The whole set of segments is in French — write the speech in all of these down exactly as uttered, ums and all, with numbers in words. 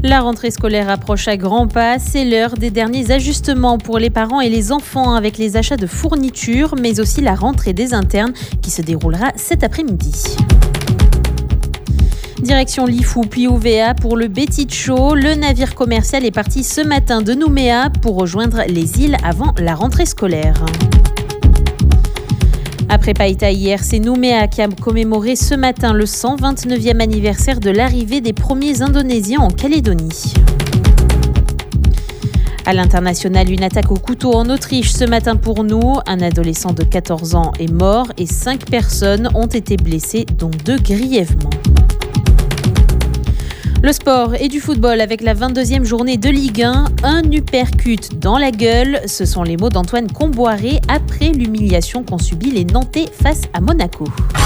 La rentrée scolaire approche à grands pas. C'est l'heure des derniers ajustements pour les parents et les enfants avec les achats de fournitures, mais aussi la rentrée des internes qui se déroulera cet après-midi. Direction Lifou puis Ouvéa pour le Betty Show. Le navire commercial est parti ce matin de Nouméa pour rejoindre les îles avant la rentrée scolaire. Après Païta hier, c'est Nouméa qui a commémoré ce matin le cent vingt-neuvième anniversaire de l'arrivée des premiers Indonésiens en Calédonie. À l'international, une attaque au couteau en Autriche ce matin pour nous. Un adolescent de quatorze ans est mort et cinq personnes ont été blessées, dont deux grièvement. Le sport et du football avec la vingt-deuxième journée de Ligue un. Un uppercut dans la gueule. Ce sont les mots d'Antoine Comboiré après l'humiliation qu'ont subi les Nantais face à Monaco.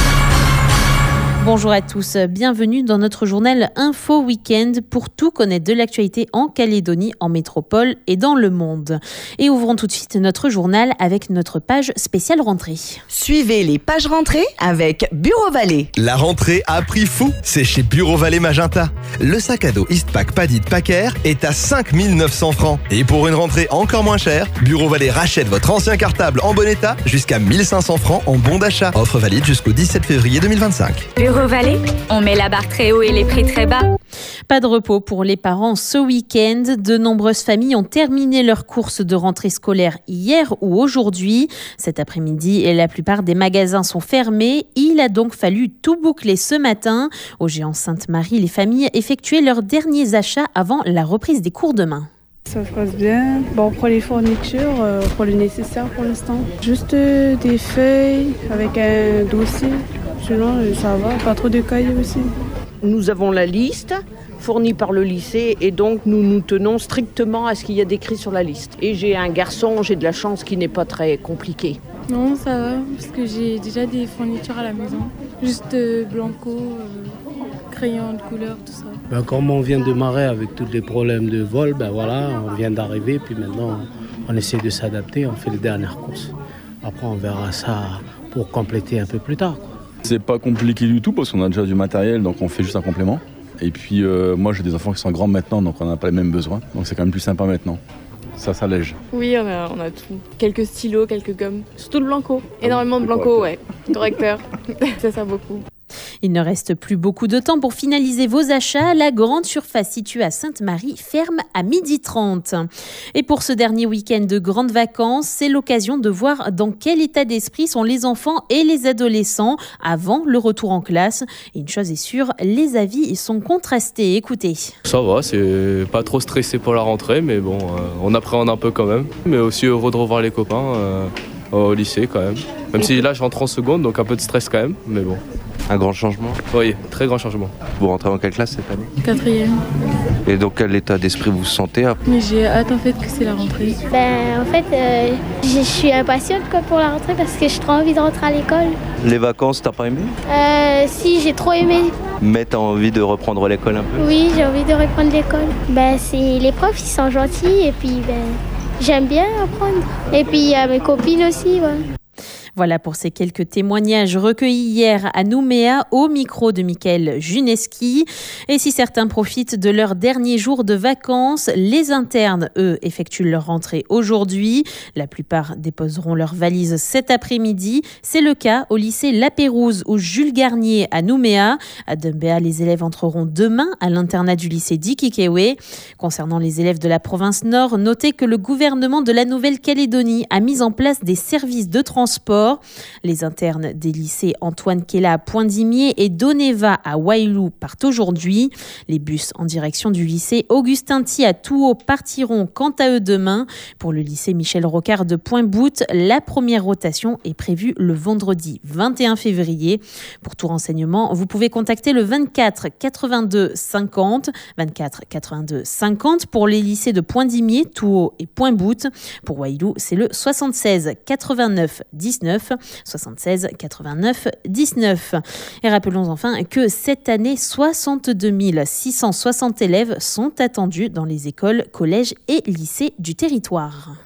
Bonjour à tous, bienvenue dans notre journal Info Week-end pour tout connaître de l'actualité en Calédonie, en métropole et dans le monde. Et ouvrons tout de suite notre journal avec notre page spéciale rentrée. Suivez les pages rentrées avec Bureau Vallée. La rentrée a prix fou, c'est chez Bureau Vallée Magenta. Le sac à dos Eastpak Paddy de Packer est à cinq mille neuf cents francs. Et pour une rentrée encore moins chère, Bureau Vallée rachète votre ancien cartable en bon état jusqu'à mille cinq cents francs en bon d'achat. Offre valide jusqu'au dix-sept février deux mille vingt-cinq. Bureau Vallée, on met la barre très haut et les prix très bas. Pas de repos pour les parents ce week-end. De nombreuses familles ont terminé leurs courses de rentrée scolaire hier ou aujourd'hui. Cet après-midi, la plupart des magasins sont fermés. Il a donc fallu tout boucler ce matin. Au Géant Sainte-Marie, les familles effectuaient leurs derniers achats avant la reprise des cours demain. Ça se passe bien. Bon, on prend les fournitures, euh, on prend le nécessaire pour l'instant. Juste euh, des feuilles avec un dossier. Sinon, euh, ça va. Pas trop de cahiers aussi. Nous avons la liste fournie par le lycée et donc nous nous tenons strictement à ce qu'il y a décrit sur la liste. Et j'ai un garçon, j'ai de la chance, qui n'est pas très compliqué. Non, ça va, parce que j'ai déjà des fournitures à la maison. Juste euh, blanco, euh, crayons de couleur, tout ça. Ben, comme on vient de démarrer avec tous les problèmes de vol, ben voilà, on vient d'arriver, puis maintenant on essaie de s'adapter, on fait les dernières courses. Après on verra ça pour compléter un peu plus tard, quoi. C'est pas compliqué du tout parce qu'on a déjà du matériel, donc on fait juste un complément. Et puis euh, moi j'ai des enfants qui sont grands maintenant, donc on n'a pas les mêmes besoins. Donc c'est quand même plus sympa maintenant. Ça s'allège. Oui, on a, on a tout. Quelques stylos, quelques gommes. Surtout le blanco. Énormément de blanco, ouais. Correcteur. Ça sert beaucoup. Il ne reste plus beaucoup de temps pour finaliser vos achats. La grande surface située à Sainte-Marie ferme à midi trente. Et pour ce dernier week-end de grandes vacances, c'est l'occasion de voir dans quel état d'esprit sont les enfants et les adolescents avant le retour en classe. Et une chose est sûre, les avis sont contrastés. Écoutez. Ça va, c'est pas trop stressé pour la rentrée, mais bon, euh, on appréhende un peu quand même. Mais aussi heureux de revoir les copains euh, au lycée quand même. Même si là je rentre en seconde, donc un peu de stress quand même, mais bon. Un grand changement ? Oui, très grand changement. Vous rentrez en quelle classe cette année ? Quatrième. Et dans quel état d'esprit vous vous sentez ? Mais j'ai hâte en fait que c'est la rentrée. Ben en fait, euh, je suis impatiente quoi, pour la rentrée parce que j'ai trop envie de rentrer à l'école. Les vacances, t'as pas aimé ? Euh, si, j'ai trop aimé. Mais t'as envie de reprendre l'école un peu ? Oui, j'ai envie de reprendre l'école. Ben c'est les profs, ils sont gentils et puis ben j'aime bien apprendre. Et puis il y a mes copines aussi, ouais. Voilà pour ces quelques témoignages recueillis hier à Nouméa au micro de Mickaël Juneski. Et si certains profitent de leur dernier jour de vacances, les internes, eux, effectuent leur rentrée aujourd'hui. La plupart déposeront leurs valises cet après-midi. C'est le cas au lycée La Pérouse ou Jules Garnier à Nouméa. À Dumbéa, les élèves entreront demain à l'internat du lycée d'Ikikewe. Concernant les élèves de la province Nord, notez que le gouvernement de la Nouvelle-Calédonie a mis en place des services de transport. Les internes des lycées Antoine Kella à Poindimier et Doneva à Wailou partent aujourd'hui. Les bus en direction du lycée Augustin Thi à Touhaut partiront quant à eux demain. Pour le lycée Michel Rocard de Pointe-Boute, la première rotation est prévue le vendredi vingt et un février. Pour tout renseignement, vous pouvez contacter le vingt-quatre quatre-vingt-deux cinquante, vingt-quatre quatre-vingt-deux cinquante pour les lycées de Poindimier, Touhaut et Pointe-Boute. Pour Wailou, c'est le soixante-seize quatre-vingt-neuf dix-neuf. soixante-seize quatre-vingt-neuf dix-neuf. Et rappelons enfin que cette année, soixante-deux mille six cent soixante élèves sont attendus dans les écoles, collèges et lycées du territoire.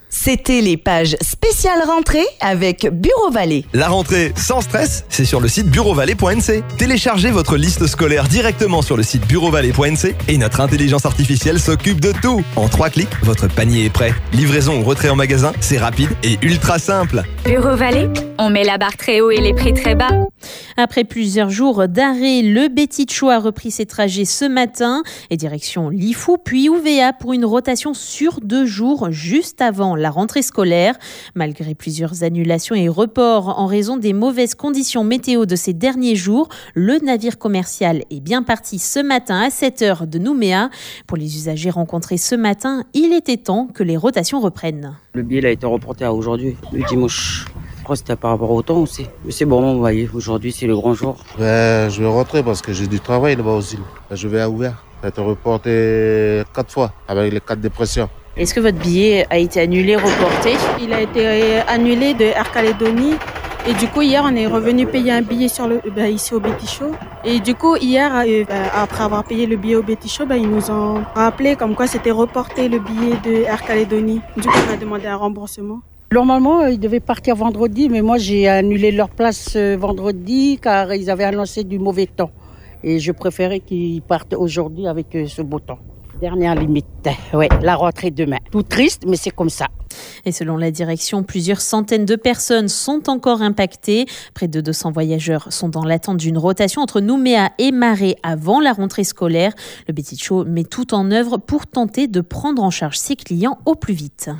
C'était les pages spéciales rentrée avec Bureau Vallée. La rentrée sans stress, c'est sur le site bureau vallée point n c. Téléchargez votre liste scolaire directement sur le site bureau vallée point n c et notre intelligence artificielle s'occupe de tout. En trois clics, votre panier est prêt. Livraison ou retrait en magasin, c'est rapide et ultra simple. Bureau Vallée, on met la barre très haut et les prix très bas. Après plusieurs jours d'arrêt, le Bétichot a repris ses trajets ce matin et direction Lifou puis U V A pour une rotation sur deux jours juste avant la rentrée scolaire. Malgré plusieurs annulations et reports en raison des mauvaises conditions météo de ces derniers jours, le navire commercial est bien parti ce matin à sept heures de Nouméa. Pour les usagers rencontrés ce matin, il était temps que les rotations reprennent. Le billet a été reporté à aujourd'hui, le dimanche. Après, c'était par rapport au temps aussi. Mais c'est bon, vous voyez, aujourd'hui c'est le grand jour. Ben, je vais rentrer parce que j'ai du travail là-bas aussi. Je vais à Ouvert. Ça a été reporté quatre fois avec les quatre dépressions. Est-ce que votre billet a été annulé, reporté? Il a été annulé de Air Calédonie. Et du coup, hier, on est revenu payer un billet sur le, bah, ici au Bétichot. Et du coup, hier, euh, bah, après avoir payé le billet au Bétichot, bah, ils nous ont rappelé comme quoi c'était reporté le billet de Air Calédonie. Du coup, on a demandé un remboursement. Normalement, ils devaient partir vendredi, mais moi, j'ai annulé leur place vendredi car ils avaient annoncé du mauvais temps. Et je préférais qu'ils partent aujourd'hui avec ce beau temps. Dernière limite, ouais, la rentrée demain. Tout triste, mais c'est comme ça. Et selon la direction, plusieurs centaines de personnes sont encore impactées. Près de deux cents voyageurs sont dans l'attente d'une rotation entre Nouméa et Marais avant la rentrée scolaire. Le Bétichot met tout en œuvre pour tenter de prendre en charge ses clients au plus vite.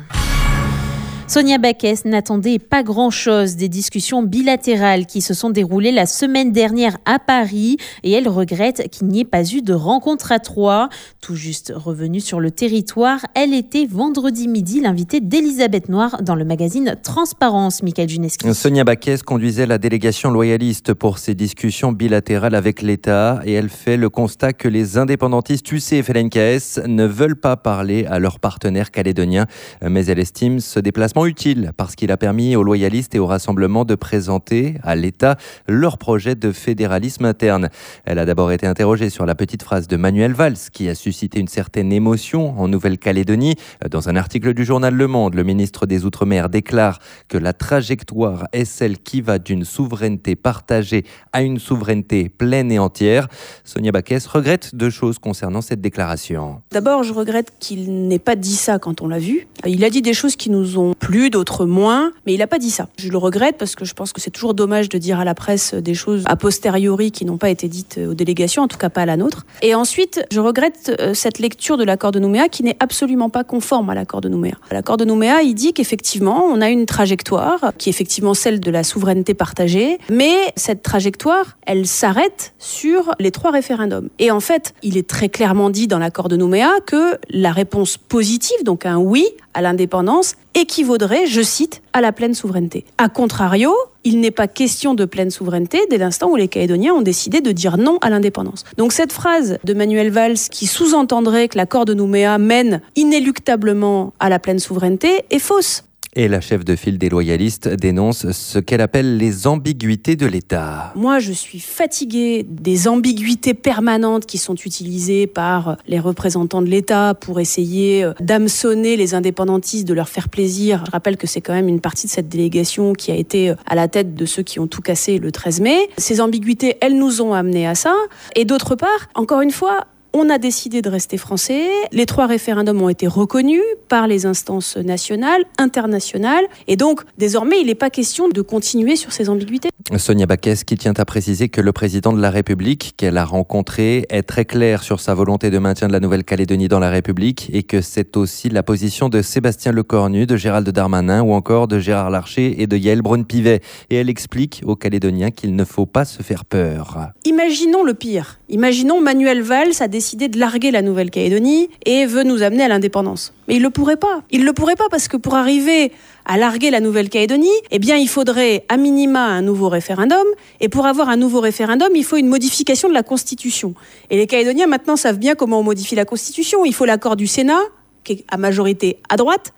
Sonia Baquès n'attendait pas grand-chose des discussions bilatérales qui se sont déroulées la semaine dernière à Paris et elle regrette qu'il n'y ait pas eu de rencontre à trois. Tout juste revenue sur le territoire, elle était vendredi midi l'invitée d'Elisabeth Noir dans le magazine Transparence. Michael Juneski. Sonia Baquès conduisait la délégation loyaliste pour ces discussions bilatérales avec l'État et elle fait le constat que les indépendantistes U C et F L N K S ne veulent pas parler à leurs partenaires calédoniens. Mais elle estime ce déplacement utile parce qu'il a permis aux loyalistes et au rassemblement de présenter à l'État leur projet de fédéralisme interne. Elle a d'abord été interrogée sur la petite phrase de Manuel Valls qui a suscité une certaine émotion en Nouvelle-Calédonie. Dans un article du journal Le Monde, le ministre des Outre-mer déclare que la trajectoire est celle qui va d'une souveraineté partagée à une souveraineté pleine et entière. Sonia Baquès regrette deux choses concernant cette déclaration. D'abord, je regrette qu'il n'ait pas dit ça quand on l'a vu. Il a dit des choses qui nous ont plus, d'autres moins, mais il n'a pas dit ça. Je le regrette parce que je pense que c'est toujours dommage de dire à la presse des choses a posteriori qui n'ont pas été dites aux délégations, en tout cas pas à la nôtre. Et ensuite, je regrette cette lecture de l'accord de Nouméa qui n'est absolument pas conforme à l'accord de Nouméa. L'accord de Nouméa, il dit qu'effectivement, on a une trajectoire qui est effectivement celle de la souveraineté partagée, mais cette trajectoire, elle s'arrête sur les trois référendums. Et en fait, il est très clairement dit dans l'accord de Nouméa que la réponse positive, donc un oui à l'indépendance, équivaudrait, je cite, à la pleine souveraineté. A contrario, il n'est pas question de pleine souveraineté dès l'instant où les Calédoniens ont décidé de dire non à l'indépendance. Donc cette phrase de Manuel Valls qui sous-entendrait que l'accord de Nouméa mène inéluctablement à la pleine souveraineté est fausse. Et la chef de file des loyalistes dénonce ce qu'elle appelle les ambiguïtés de l'État. Moi, je suis fatiguée des ambiguïtés permanentes qui sont utilisées par les représentants de l'État pour essayer d'hameçonner les indépendantistes, de leur faire plaisir. Je rappelle que c'est quand même une partie de cette délégation qui a été à la tête de ceux qui ont tout cassé le treize mai. Ces ambiguïtés, elles nous ont amenés à ça. Et d'autre part, encore une fois, on a décidé de rester français. Les trois référendums ont été reconnus par les instances nationales, internationales. Et donc, désormais, il n'est pas question de continuer sur ces ambiguïtés. Sonia Baquès qui tient à préciser que le président de la République qu'elle a rencontré est très clair sur sa volonté de maintien de la Nouvelle-Calédonie dans la République et que c'est aussi la position de Sébastien Lecornu, de Gérald Darmanin ou encore de Gérard Larcher et de Yaël Braun-Pivet. Et elle explique aux Calédoniens qu'il ne faut pas se faire peur. Imaginons le pire. Imaginons Manuel Valls a décidé de larguer la Nouvelle-Calédonie et veut nous amener à l'indépendance. Mais il le pourrait pas. Il le pourrait pas parce que pour arriver à larguer la Nouvelle-Calédonie, eh bien, il faudrait à minima un nouveau référendum. Et pour avoir un nouveau référendum, il faut une modification de la Constitution. Et les Calédoniens, maintenant, savent bien comment on modifie la Constitution. Il faut l'accord du Sénat, qui est à majorité à droite,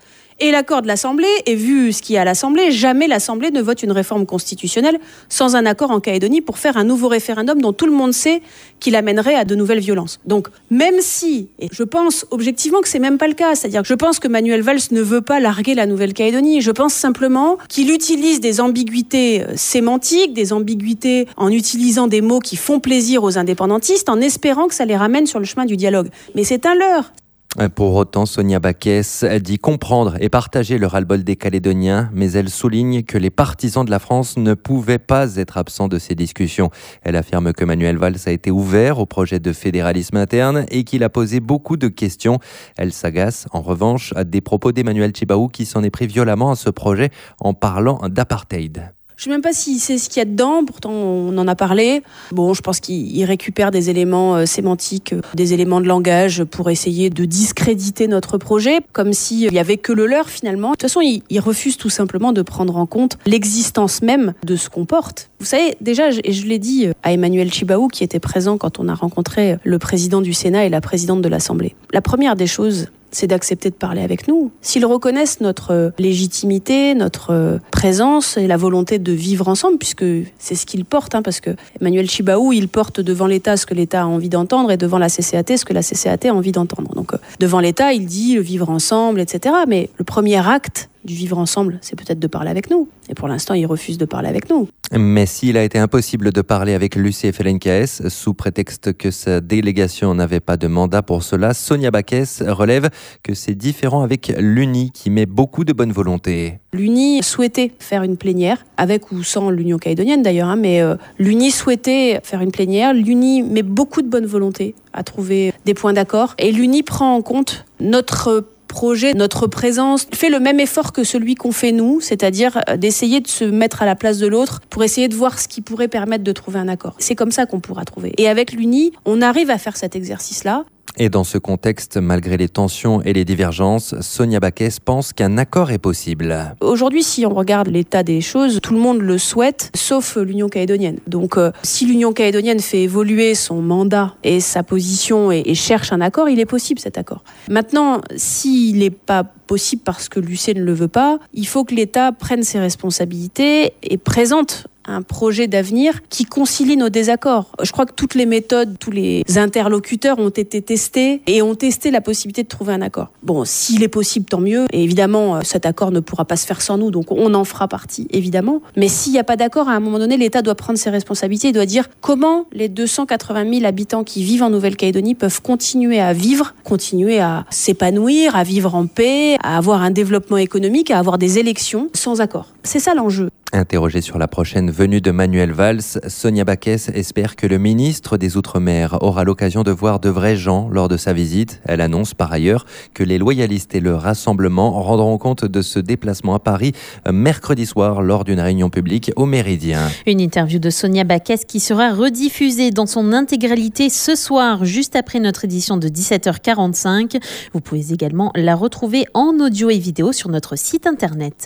et l'accord de l'Assemblée. Et vu ce qu'il y a à l'Assemblée, jamais l'Assemblée ne vote une réforme constitutionnelle sans un accord en Calédonie pour faire un nouveau référendum dont tout le monde sait qu'il amènerait à de nouvelles violences. Donc, même si, et je pense objectivement que c'est même pas le cas, c'est-à-dire que je pense que Manuel Valls ne veut pas larguer la Nouvelle-Calédonie, je pense simplement qu'il utilise des ambiguïtés sémantiques, des ambiguïtés en utilisant des mots qui font plaisir aux indépendantistes, en espérant que ça les ramène sur le chemin du dialogue. Mais c'est un leurre. Pour autant, Sonia Backès dit comprendre et partager le ras-le-bol des Calédoniens, mais elle souligne que les partisans de la France ne pouvaient pas être absents de ces discussions. Elle affirme que Manuel Valls a été ouvert au projet de fédéralisme interne et qu'il a posé beaucoup de questions. Elle s'agace, en revanche, des propos d'Emmanuel Tjibaou qui s'en est pris violemment à ce projet en parlant d'apartheid. Je ne sais même pas s'il sait ce qu'il y a dedans, pourtant on en a parlé. Bon, je pense qu'il récupère des éléments euh, sémantiques, euh, des éléments de langage pour essayer de discréditer notre projet, comme s'il n'y avait que le leur finalement. De toute façon, il, il refuse tout simplement de prendre en compte l'existence même de ce qu'on porte. Vous savez, déjà, et je l'ai dit à Emmanuel Tjibaou, qui était présent quand on a rencontré le président du Sénat et la présidente de l'Assemblée. La première des choses, c'est d'accepter de parler avec nous. S'ils reconnaissent notre légitimité, notre présence et la volonté de vivre ensemble, puisque c'est ce qu'ils portent, hein, parce que Emmanuel Tjibaou, il porte devant l'État ce que l'État a envie d'entendre et devant la C C A T ce que la C C A T a envie d'entendre. Donc, devant l'État, il dit le vivre ensemble, et cetera. Mais le premier acte du vivre ensemble, c'est peut-être de parler avec nous. Et pour l'instant, il refuse de parler avec nous. Mais s'il a été impossible de parler avec Lucie F L N K S, sous prétexte que sa délégation n'avait pas de mandat pour cela, Sonia Backès relève que c'est différent avec l'U N I, qui met beaucoup de bonne volonté. L'U N I souhaitait faire une plénière, avec ou sans l'Union calédonienne d'ailleurs, hein, mais euh, l'U N I souhaitait faire une plénière. L'U N I met beaucoup de bonne volonté à trouver des points d'accord. Et l'U N I prend en compte notre projet, notre présence, fait le même effort que celui qu'on fait nous, c'est-à-dire d'essayer de se mettre à la place de l'autre pour essayer de voir ce qui pourrait permettre de trouver un accord. C'est comme ça qu'on pourra trouver. Et avec l'U N I, on arrive à faire cet exercice-là. Et dans ce contexte, malgré les tensions et les divergences, Sonia Backès pense qu'un accord est possible. Aujourd'hui, si on regarde l'état des choses, tout le monde le souhaite, sauf l'Union calédonienne. Donc, euh, si l'Union calédonienne fait évoluer son mandat et sa position et, et cherche un accord, il est possible cet accord. Maintenant, s'il n'est pas possible parce que l'U C ne le veut pas, il faut que l'État prenne ses responsabilités et présente un projet d'avenir qui concilie nos désaccords. Je crois que toutes les méthodes, tous les interlocuteurs ont été testés et ont testé la possibilité de trouver un accord. Bon, s'il est possible, tant mieux. Et évidemment, cet accord ne pourra pas se faire sans nous, donc on en fera partie, évidemment. Mais s'il n'y a pas d'accord, à un moment donné, l'État doit prendre ses responsabilités et doit dire comment les deux cent quatre-vingt mille habitants qui vivent en Nouvelle-Calédonie peuvent continuer à vivre, continuer à s'épanouir, à vivre en paix, à avoir un développement économique, à avoir des élections sans accord. C'est ça l'enjeu. Interrogée sur la prochaine venue de Manuel Valls, Sonia Backès espère que le ministre des Outre-mer aura l'occasion de voir de vrais gens lors de sa visite. Elle annonce par ailleurs que les loyalistes et le rassemblement rendront compte de ce déplacement à Paris mercredi soir lors d'une réunion publique au Méridien. Une interview de Sonia Backès qui sera rediffusée dans son intégralité ce soir, juste après notre édition de dix-sept heures quarante-cinq. Vous pouvez également la retrouver en audio et vidéo sur notre site internet.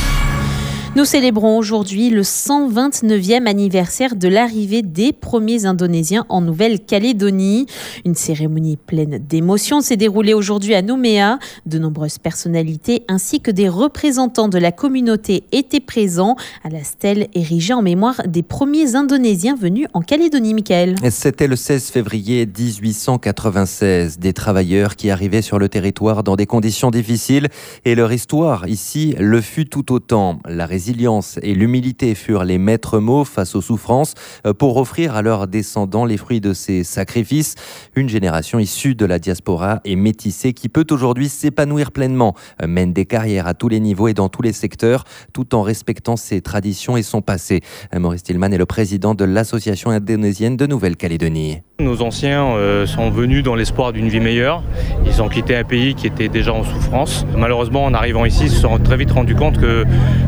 Nous célébrons aujourd'hui le cent vingt-neuvième anniversaire de l'arrivée des premiers Indonésiens en Nouvelle-Calédonie. Une cérémonie pleine d'émotions s'est déroulée aujourd'hui à Nouméa. De nombreuses personnalités ainsi que des représentants de la communauté étaient présents à la stèle érigée en mémoire des premiers Indonésiens venus en Calédonie. Michael. C'était le seize février dix-huit cent quatre-vingt-seize. Des travailleurs qui arrivaient sur le territoire dans des conditions difficiles et leur histoire ici le fut tout autant. La La résilience et l'humilité furent les maîtres mots face aux souffrances pour offrir à leurs descendants les fruits de ces sacrifices. Une génération issue de la diaspora et métissée qui peut aujourd'hui s'épanouir pleinement, mène des carrières à tous les niveaux et dans tous les secteurs, tout en respectant ses traditions et son passé. Maurice Tillman est le président de l'Association indonésienne de Nouvelle-Calédonie. Nos anciens euh, sont venus dans l'espoir d'une vie meilleure. Ils ont quitté un pays qui était déjà en souffrance. Malheureusement, en arrivant ici, ils se sont très vite rendus compte que ce qu'on leur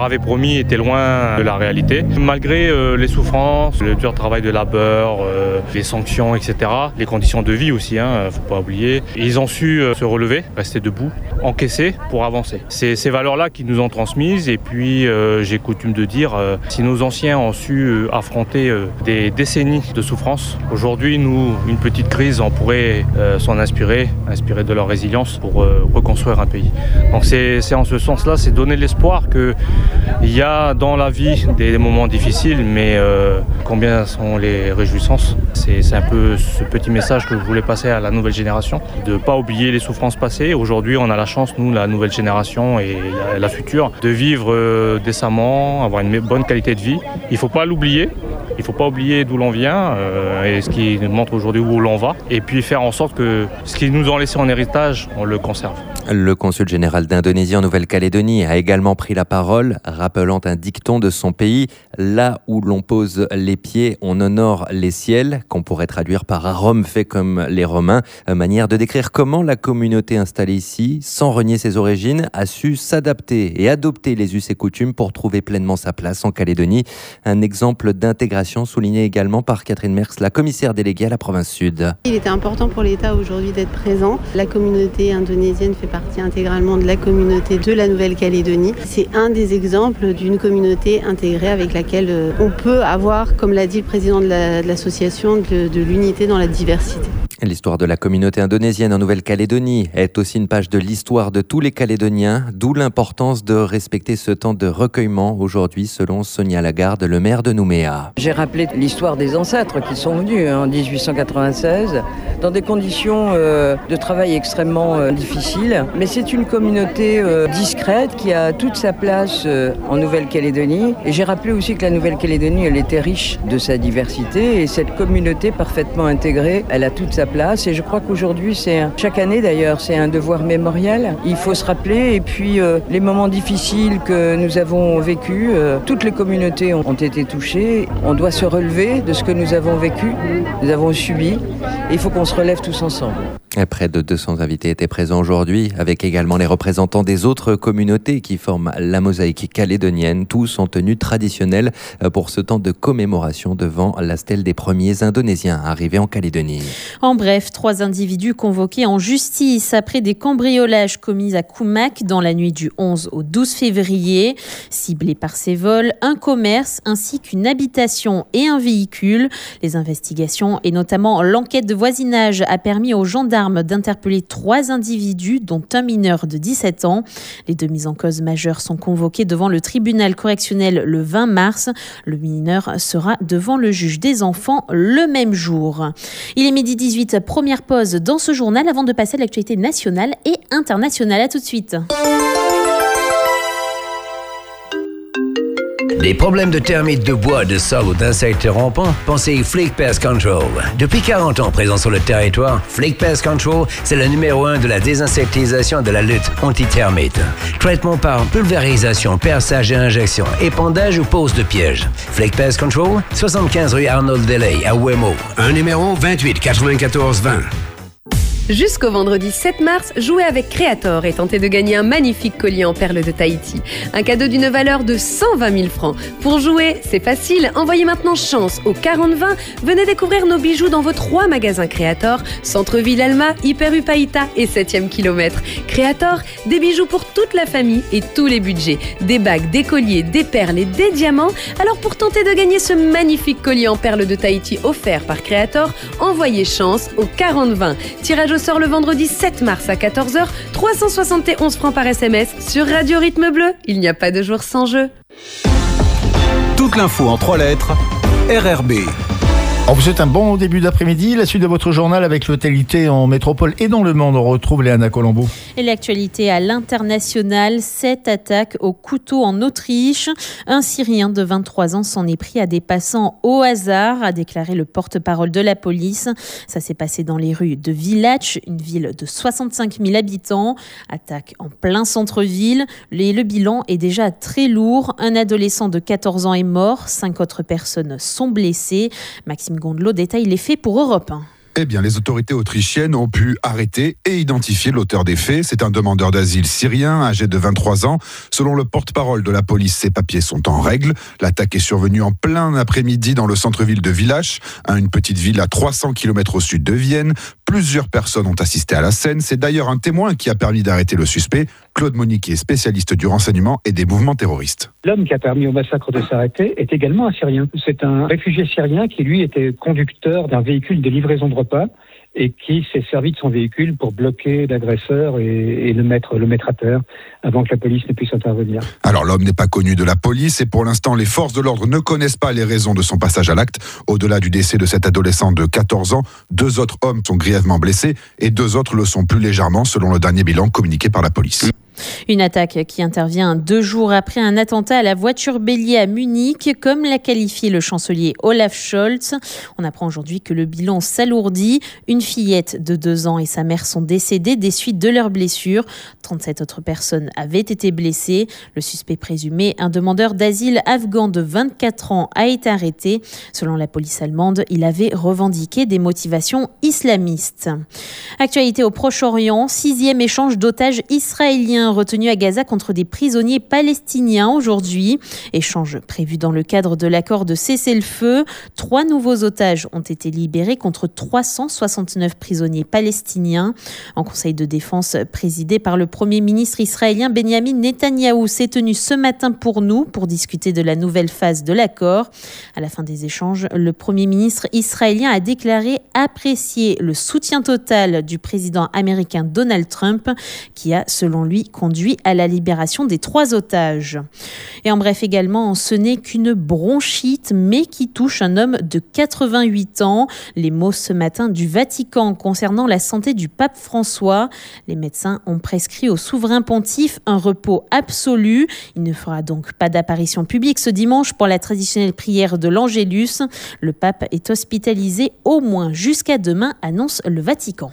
leur avait promis était loin de la réalité. Malgré euh, les souffrances, le dur travail de labeur, euh, les sanctions, et cetera, les conditions de vie aussi, hein, faut pas oublier, ils ont su euh, se relever, rester debout, encaisser pour avancer. C'est ces valeurs-là qui nous ont transmises et puis euh, j'ai coutume de dire, euh, si nos anciens ont su euh, affronter euh, des décennies de souffrance, aujourd'hui, nous, une petite crise, on pourrait euh, s'en inspirer, inspirer de leur résilience pour euh, reconstruire un pays. Donc c'est, c'est en ce sens-là, c'est donner l'espoir qu'il y a dans la vie des moments difficiles, mais euh, combien sont les réjouissances. C'est, c'est un peu ce petit message que je voulais passer à la nouvelle génération, de ne pas oublier les souffrances passées. Aujourd'hui, on a la chance, nous, la nouvelle génération et la, la future, de vivre euh, décemment, avoir une bonne qualité de vie. Il ne faut pas l'oublier. Il ne faut pas oublier d'où l'on vient euh, et ce qui nous montre aujourd'hui où l'on va. Et puis faire en sorte que ce qu'ils nous ont laissé en héritage, on le conserve. Le consul général d'Indonésie en Nouvelle-Calédonie a également pris la parole, rappelant un dicton de son pays. Là où l'on pose les pieds, on honore les ciels, qu'on pourrait traduire par « à Rome fait comme les Romains ». Manière de décrire comment la communauté installée ici, sans renier ses origines, a su s'adapter et adopter les us et coutumes pour trouver pleinement sa place en Calédonie. Un exemple d'intégration souligné également par Catherine Merckx, la commissaire déléguée à la province sud. Il était important pour l'État aujourd'hui d'être présent. La communauté indonésienne fait partie intégralement de la communauté de la Nouvelle-Calédonie. C'est un des exemples d'une communauté intégrée avec laquelle on peut avoir, comme l'a dit le président de, la, de l'association, de, de l'unité dans la diversité. L'histoire de la communauté indonésienne en Nouvelle-Calédonie est aussi une page de l'histoire de tous les Calédoniens, d'où l'importance de respecter ce temps de recueillement aujourd'hui, selon Sonia Lagarde, le maire de Nouméa. J'ai rappelé l'histoire des ancêtres qui sont venus en dix-huit cent quatre-vingt-seize dans des conditions euh, de travail extrêmement euh, difficiles. Mais c'est une communauté euh, discrète qui a toute sa place euh, en Nouvelle-Calédonie. Et j'ai rappelé aussi que la Nouvelle-Calédonie, elle était riche de sa diversité et cette communauté parfaitement intégrée, elle a toute sa place. Et je crois qu'aujourd'hui, c'est un, chaque année d'ailleurs, c'est un devoir mémorial. Il faut se rappeler et puis euh, les moments difficiles que nous avons vécus, euh, toutes les communautés ont, ont été touchées. On doit se relever de ce que nous avons vécu, nous avons subi. Et il faut qu'on se relève tous ensemble. Et près de deux cents invités étaient présents aujourd'hui, avec également les représentants des autres communautés qui forment la mosaïque calédonienne, tous en tenue traditionnelle pour ce temps de commémoration devant la stèle des premiers Indonésiens arrivés en Calédonie. En bref, trois individus convoqués en justice après des cambriolages commis à Koumak dans la nuit du onze au douze février. Ciblés par ces vols, un commerce ainsi qu'une habitation et un véhicule. Les investigations et notamment l'enquête de voisinage a permis aux gendarmes d'interpeller trois individus, dont un mineur de dix-sept ans. Les deux mises en cause majeures sont convoquées devant le tribunal correctionnel le vingt mars. Le mineur sera devant le juge des enfants le même jour. Il est midi dix-huit, première pause dans ce journal avant de passer à l'actualité nationale et internationale. À tout de suite. Des problèmes de termites, de bois, de sol ou d'insectes rampants? Pensez Flake Pest Control. Depuis quarante ans présent sur le territoire, Flake Pest Control, c'est le numéro un de la désinsectisation et de la lutte anti-termites. Traitement par pulvérisation, perçage et injection, épandage ou pose de pièges. Flake Pest Control, soixante-quinze rue Arnold Delay à Ouémo. Un numéro vingt-huit quatre-vingt-quatorze vingt. Jusqu'au vendredi sept mars, jouez avec Creator et tentez de gagner un magnifique collier en perles de Tahiti. Un cadeau d'une valeur de cent vingt mille francs. Pour jouer, c'est facile. Envoyez maintenant chance au quarante vingt. Venez découvrir nos bijoux dans vos trois magasins Creator, Centre-Ville Alma, Hyper U Païta et septième kilomètre. Creator, des bijoux pour toute la famille et tous les budgets. Des bagues, des colliers, des perles et des diamants. Alors pour tenter de gagner ce magnifique collier en perles de Tahiti offert par Creator, envoyez chance au quarante vingt. Tirage au sort le vendredi sept mars à quatorze heures, trois cent soixante et onze francs par S M S sur Radio Rythme Bleu. Il n'y a pas de jour sans jeu. Toute l'info en trois lettres, R R B. On vous souhaite un bon début d'après-midi. La suite de votre journal avec l'actualité en métropole et dans le monde. On retrouve Léana Colombo. Et l'actualité à l'international, sept attaques au couteau en Autriche. Un Syrien de vingt-trois ans s'en est pris à des passants au hasard, a déclaré le porte-parole de la police. Ça s'est passé dans les rues de Villach, une ville de soixante-cinq mille habitants. Attaque en plein centre-ville. Et le bilan est déjà très lourd. Un adolescent de quatorze ans est mort. Cinq autres personnes sont blessées. Maxime Gondelot détaille les faits pour Europe un. Eh bien, les autorités autrichiennes ont pu arrêter et identifier l'auteur des faits. C'est un demandeur d'asile syrien, âgé de vingt-trois ans. Selon le porte-parole de la police, ses papiers sont en règle. L'attaque est survenue en plein après-midi dans le centre-ville de Villach, une petite ville à trois cents kilomètres au sud de Vienne. Plusieurs personnes ont assisté à la scène. C'est d'ailleurs un témoin qui a permis d'arrêter le suspect. Claude Moniquet, spécialiste du renseignement et des mouvements terroristes. L'homme qui a permis au massacre de s'arrêter est également un Syrien. C'est un réfugié syrien qui, lui, était conducteur d'un véhicule de livraison de repas et qui s'est servi de son véhicule pour bloquer l'agresseur et, et le, mettre, le mettre à terre avant que la police ne puisse intervenir. Alors l'homme n'est pas connu de la police et pour l'instant les forces de l'ordre ne connaissent pas les raisons de son passage à l'acte. Au-delà du décès de cet adolescent de quatorze ans, deux autres hommes sont grièvement blessés et deux autres le sont plus légèrement selon le dernier bilan communiqué par la police. Une attaque qui intervient deux jours après un attentat à la voiture bélier à Munich, comme l'a qualifié le chancelier Olaf Scholz. On apprend aujourd'hui que le bilan s'alourdit. Une fillette de deux ans et sa mère sont décédées des suites de leurs blessures. trente-sept autres personnes avaient été blessées. Le suspect présumé, un demandeur d'asile afghan de vingt-quatre ans, a été arrêté. Selon la police allemande, il avait revendiqué des motivations islamistes. Actualité au Proche-Orient, sixième échange d'otages israéliens retenu à Gaza contre des prisonniers palestiniens aujourd'hui. Échange prévu dans le cadre de l'accord de cessez-le-feu. Trois nouveaux otages ont été libérés contre trois cent soixante-neuf prisonniers palestiniens. En conseil de défense présidé par le Premier ministre israélien Benjamin Netanyahou s'est tenu ce matin pour nous pour discuter de la nouvelle phase de l'accord. À la fin des échanges, le Premier ministre israélien a déclaré apprécier le soutien total du président américain Donald Trump qui a, selon lui, conduit à la libération des trois otages. Et en bref également, ce n'est qu'une bronchite, mais qui touche un homme de quatre-vingt-huit ans. Les mots ce matin du Vatican concernant la santé du pape François. Les médecins ont prescrit au souverain pontife un repos absolu. Il ne fera donc pas d'apparition publique ce dimanche pour la traditionnelle prière de l'Angélus. Le pape est hospitalisé au moins jusqu'à demain, annonce le Vatican.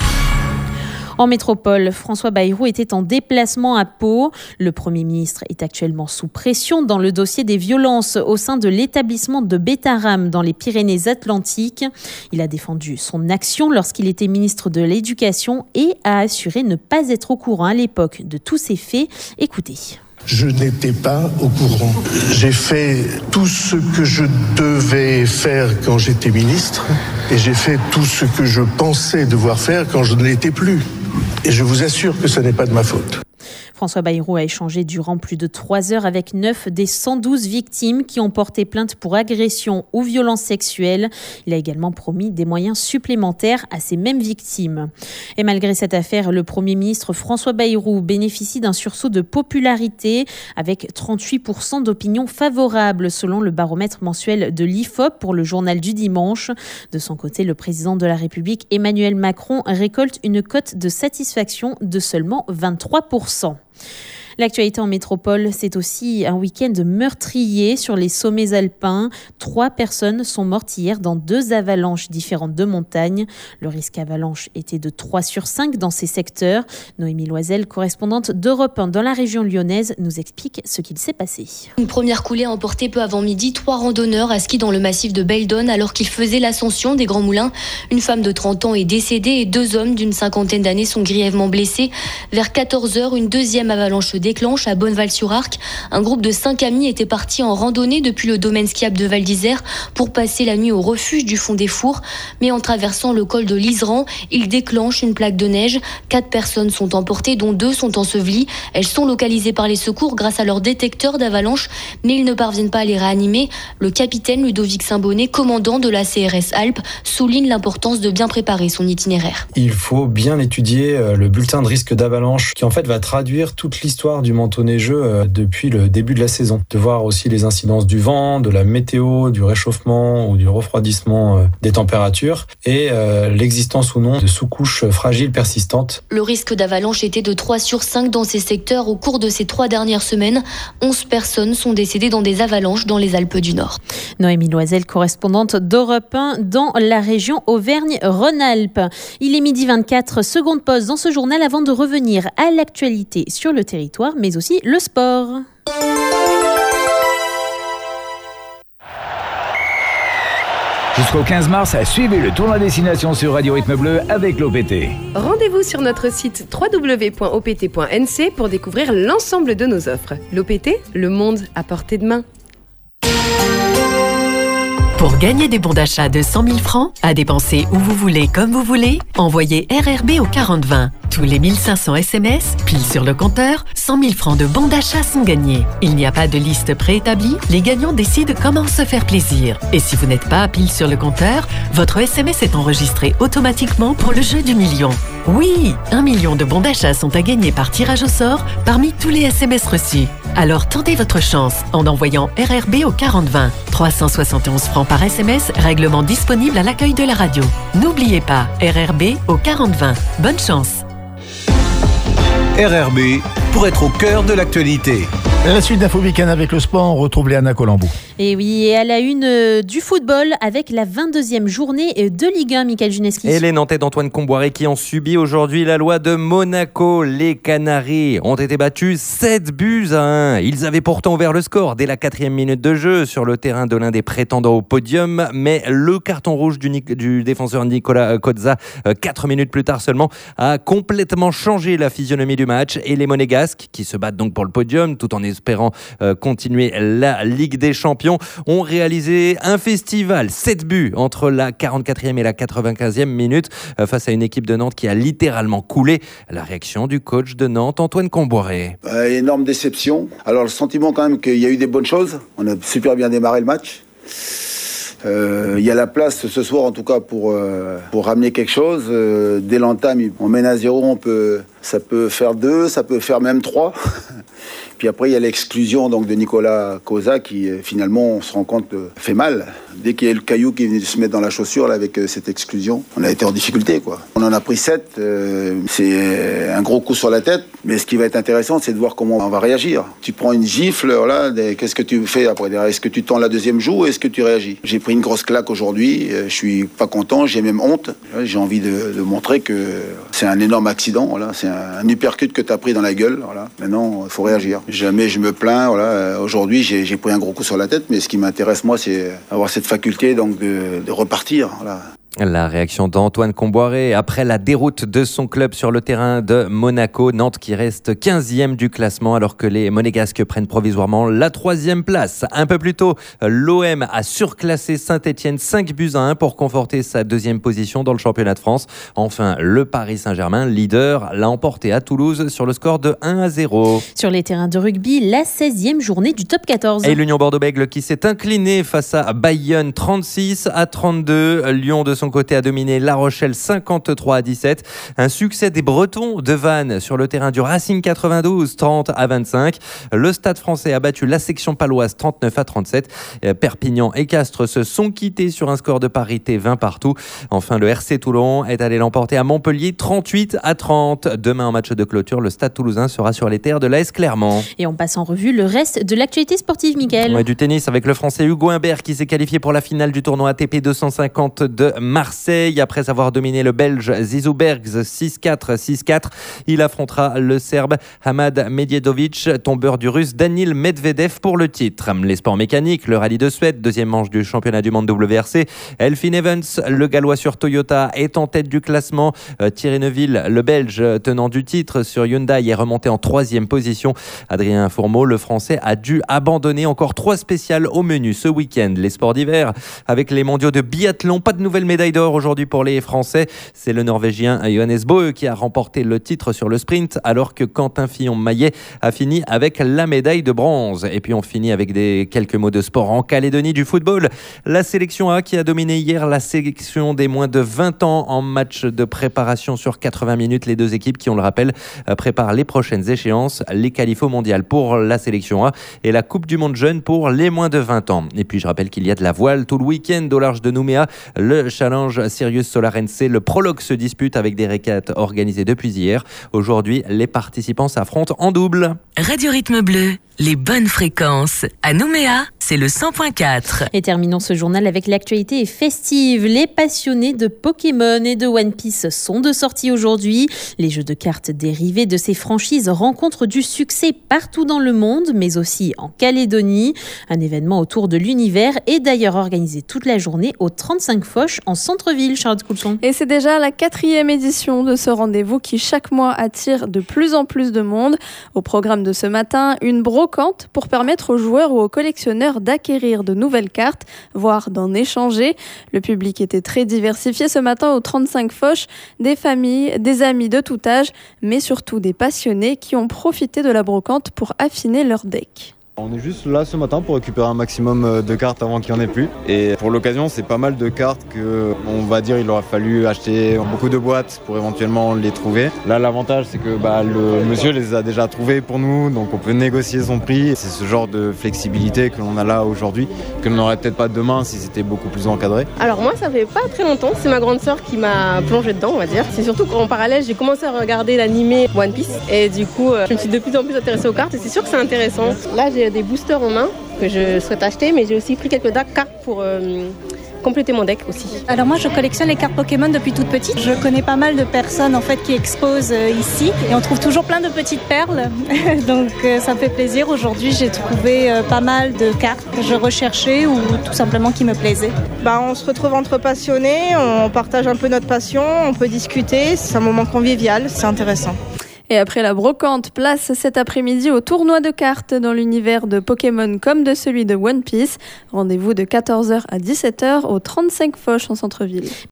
En métropole, François Bayrou était en déplacement à Pau. Le Premier ministre est actuellement sous pression dans le dossier des violences au sein de l'établissement de Bétharram dans les Pyrénées-Atlantiques. Il a défendu son action lorsqu'il était ministre de l'Éducation et a assuré ne pas être au courant à l'époque de tous ces faits. Écoutez. Je n'étais pas au courant. J'ai fait tout ce que je devais faire quand j'étais ministre et j'ai fait tout ce que je pensais devoir faire quand je ne l'étais plus. Et je vous assure que ce n'est pas de ma faute. François Bayrou a échangé durant plus de trois heures avec neuf des cent douze victimes qui ont porté plainte pour agression ou violence sexuelle. Il a également promis des moyens supplémentaires à ces mêmes victimes. Et malgré cette affaire, le Premier ministre François Bayrou bénéficie d'un sursaut de popularité avec trente-huit pour cent d'opinion favorable selon le baromètre mensuel de l'I F O P pour le journal du dimanche. De son côté, le président de la République Emmanuel Macron récolte une cote de satisfaction de seulement vingt-trois pour cent. L'actualité en métropole, c'est aussi un week-end meurtrier sur les sommets alpins. Trois personnes sont mortes hier dans deux avalanches différentes de montagne. Le risque avalanche était de trois sur cinq dans ces secteurs. Noémie Loisel, correspondante d'Europe un dans la région lyonnaise, nous explique ce qu'il s'est passé. Une première coulée a emporté peu avant midi trois randonneurs à ski dans le massif de Beldon alors qu'ils faisaient l'ascension des Grands Moulins. Une femme de trente ans est décédée et deux hommes d'une cinquantaine d'années sont grièvement blessés. Vers quatorze heures, une deuxième avalanche déclenche à Bonneval-sur-Arc. Un groupe de cinq amis était parti en randonnée depuis le domaine skiable de Val d'Isère pour passer la nuit au refuge du Fond des Fours. Mais en traversant le col de l'Iseran, ils déclenchent une plaque de neige. Quatre personnes sont emportées, dont deux sont ensevelies. Elles sont localisées par les secours grâce à leur détecteur d'avalanche, mais ils ne parviennent pas à les réanimer. Le capitaine Ludovic Saint-Bonnet, commandant de la C R S Alpes, souligne l'importance de bien préparer son itinéraire. Il faut bien étudier le bulletin de risque d'avalanche qui en fait va traduire toute l'histoire du manteau neigeux depuis le début de la saison. De voir aussi les incidences du vent, de la météo, du réchauffement ou du refroidissement des températures et euh, l'existence ou non de sous-couches fragiles persistantes. Le risque d'avalanche était de trois sur cinq dans ces secteurs au cours de ces trois dernières semaines. onze personnes sont décédées dans des avalanches dans les Alpes du Nord. Noémie Loisel, correspondante d'Europe un dans la région Auvergne-Rhône-Alpes. Il est midi vingt-quatre, seconde pause dans ce journal avant de revenir à l'actualité sur le territoire, mais aussi le sport. Jusqu'au quinze mars, suivez le tournoi destination sur Radio Rythme Bleu avec l'O P T. Rendez-vous sur notre site w w w point o p t point n c pour découvrir l'ensemble de nos offres. L'O P T, le monde à portée de main. Pour gagner des bons d'achat de cent mille francs, à dépenser où vous voulez, comme vous voulez, envoyez R R B au quarante vingt. Tous les mille cinq cents S M S, pile sur le compteur, cent mille francs de bons d'achat sont gagnés. Il n'y a pas de liste préétablie, les gagnants décident comment se faire plaisir. Et si vous n'êtes pas pile sur le compteur, votre S M S est enregistré automatiquement pour le jeu du million. Oui, un million de bons d'achat sont à gagner par tirage au sort parmi tous les S M S reçus. Alors tentez votre chance en envoyant R R B au quarante vingt. trois cent soixante et onze francs par S M S, règlement disponible à l'accueil de la radio. N'oubliez pas, R R B au quarante vingt. Bonne chance. R R B pour être au cœur de l'actualité. La suite d'Info Week-end avec le sport, on retrouve Léana Colambou. Et oui, et à la une euh, du football avec la vingt-deuxième journée de Ligue un, Michael Juneski. Et les Nantais d'Antoine Comboiré qui ont subi aujourd'hui la loi de Monaco. Les Canaries ont été battus sept buts à un. Ils avaient pourtant ouvert le score dès la quatrième minute de jeu sur le terrain de l'un des prétendants au podium. Mais le carton rouge du, du défenseur Nicolas Kozza, quatre minutes plus tard seulement, a complètement changé la physionomie du match. Et les Monégasques, qui se battent donc pour le podium tout en espérant euh, continuer la Ligue des Champions, ont réalisé un festival, sept buts entre la quarante-quatrième et la quatre-vingt-quinzième minute euh, face à une équipe de Nantes qui a littéralement coulé. La réaction du coach de Nantes, Antoine Comboiré. Euh, énorme déception. Alors le sentiment quand même qu'il y a eu des bonnes choses. On a super bien démarré le match. Il euh, y a la place ce soir en tout cas pour, euh, pour ramener quelque chose. Euh, dès l'entame, on mène à zéro, on peut, ça peut faire deux, ça peut faire même trois. Puis après, il y a l'exclusion donc, de Nicolas Kozza qui, finalement, on se rend compte, fait mal. Dès qu'il y a le caillou qui est venu se mettre dans la chaussure là, avec euh, cette exclusion, on a été en difficulté, quoi. On en a pris sept. Euh, c'est un gros coup sur la tête. Mais ce qui va être intéressant, c'est de voir comment on va réagir. Tu prends une gifle, là, des, qu'est-ce que tu fais après? Est-ce que tu tends la deuxième joue ou est-ce que tu réagis? J'ai pris une grosse claque aujourd'hui. Euh, je suis pas content, j'ai même honte. J'ai envie de, de montrer que c'est un énorme accident. Voilà. C'est un, un uppercut que tu as pris dans la gueule. Voilà. Maintenant, il faut réagir. Jamais je me plains. Voilà. Aujourd'hui, j'ai, j'ai pris un gros coup sur la tête, mais ce qui m'intéresse, moi, c'est avoir cette faculté donc, de, de repartir. Voilà. La réaction d'Antoine Comboiré après la déroute de son club sur le terrain de Monaco. Nantes qui reste quinzième du classement alors que les Monégasques prennent provisoirement la troisième place. Un peu plus tôt, l'O M a surclassé Saint-Etienne cinq buts à un pour conforter sa deuxième position dans le championnat de France. Enfin, le Paris Saint-Germain, leader, l'a emporté à Toulouse sur le score de un à zéro. Sur les terrains de rugby, la seizième journée du top quatorze. Et l'Union Bordeaux-Bègles qui s'est incliné face à Bayonne trente-six à trente-deux. Lyon de son côté a dominé La Rochelle cinquante-trois à dix-sept. Un succès des Bretons de Vannes sur le terrain du Racing quatre-vingt-douze, trente à vingt-cinq. Le Stade Français a battu la section paloise trente-neuf à trente-sept. Perpignan et Castres se sont quittés sur un score de parité vingt partout. Enfin, le R C Toulon est allé l'emporter à Montpellier trente-huit à trente. Demain en match de clôture, le Stade Toulousain sera sur les terres de l'A S Clermont. Et on passe en revue le reste de l'actualité sportive, Mickaël. Ouais, du tennis avec le Français Hugo Humbert qui s'est qualifié pour la finale du tournoi A T P deux cent cinquante de Marseille. Après avoir dominé le Belge Zizou Bergs six quatre six quatre, il affrontera le Serbe Hamad Medjedovic, tombeur du Russe Daniil Medvedev pour le titre. Les sports mécaniques, le rallye de Suède, deuxième manche du championnat du monde W R C. Elfyn Evans, le Gallois sur Toyota, est en tête du classement. Thierry Neuville, le Belge tenant du titre sur Hyundai, est remonté en troisième position. Adrien Fourmeau, le Français, a dû abandonner. Encore trois spéciales au menu ce week-end. Les sports d'hiver avec les mondiaux de biathlon. Pas de nouvelle médaille d'or aujourd'hui pour les Français. C'est le Norvégien Johannes Bø qui a remporté le titre sur le sprint alors que Quentin Fillon-Maillet a fini avec la médaille de bronze. Et puis on finit avec des quelques mots de sport en Calédonie, du football. La sélection A qui a dominé hier la sélection des moins de vingt ans en match de préparation sur quatre-vingts minutes. Les deux équipes qui, on le rappelle, préparent les prochaines échéances, les qualifos mondiales pour la sélection A et la Coupe du Monde jeune pour les moins de vingt ans. Et puis je rappelle qu'il y a de la voile tout le week-end au large de Nouméa. Le Challenge Sirius Solarense. Le prologue se dispute avec des régates organisées depuis hier. Aujourd'hui, les participants s'affrontent en double. Radio Rythme Bleu, les bonnes fréquences. À Nouméa, c'est le cent point quatre. Et terminons ce journal avec l'actualité festive. Les passionnés de Pokémon et de One Piece sont de sortie aujourd'hui. Les jeux de cartes dérivés de ces franchises rencontrent du succès partout dans le monde, mais aussi en Calédonie. Un événement autour de l'univers est d'ailleurs organisé toute la journée au trente-cinq Foch en centre-ville, Charlotte Coulson. Et c'est déjà la quatrième édition de ce rendez-vous qui chaque mois attire de plus en plus de monde. Au programme de ce matin, une brocante pour permettre aux joueurs ou aux collectionneurs d'acquérir de nouvelles cartes, voire d'en échanger. Le public était très diversifié ce matin au trente-cinq Foch, des familles, des amis de tout âge, mais surtout des passionnés qui ont profité de la brocante pour affiner leur deck. On est juste là ce matin pour récupérer un maximum de cartes avant qu'il n'y en ait plus. Et pour l'occasion, c'est pas mal de cartes que, on va dire, il aurait fallu acheter beaucoup de boîtes pour éventuellement les trouver. Là, l'avantage, c'est que bah, le monsieur les a déjà trouvées pour nous, donc on peut négocier son prix. C'est ce genre de flexibilité que l'on a là aujourd'hui, que l'on n'aurait peut-être pas demain si c'était beaucoup plus encadré. Alors moi, ça fait pas très longtemps. C'est ma grande sœur qui m'a plongé dedans, on va dire. C'est surtout qu'en parallèle, j'ai commencé à regarder l'animé One Piece. Et du coup, je me suis de plus en plus intéressée aux cartes. Et c'est sûr que c'est intéressant. Là, j'ai des boosters en main que je souhaite acheter, mais j'ai aussi pris quelques cartes pour euh, compléter mon deck aussi. Alors moi je collectionne les cartes Pokémon depuis toute petite. Je connais pas mal de personnes en fait qui exposent euh, ici et on trouve toujours plein de petites perles. Donc euh, ça me fait plaisir. Aujourd'hui j'ai trouvé euh, pas mal de cartes que je recherchais ou tout simplement qui me plaisaient. Bah, on se retrouve entre passionnés, on partage un peu notre passion, on peut discuter, c'est un moment convivial, c'est intéressant. Et après la brocante, place cet après-midi au tournoi de cartes dans l'univers de Pokémon comme de celui de One Piece. Rendez-vous de quatorze heures à dix-sept heures au trente-cinq Foch en centre-ville.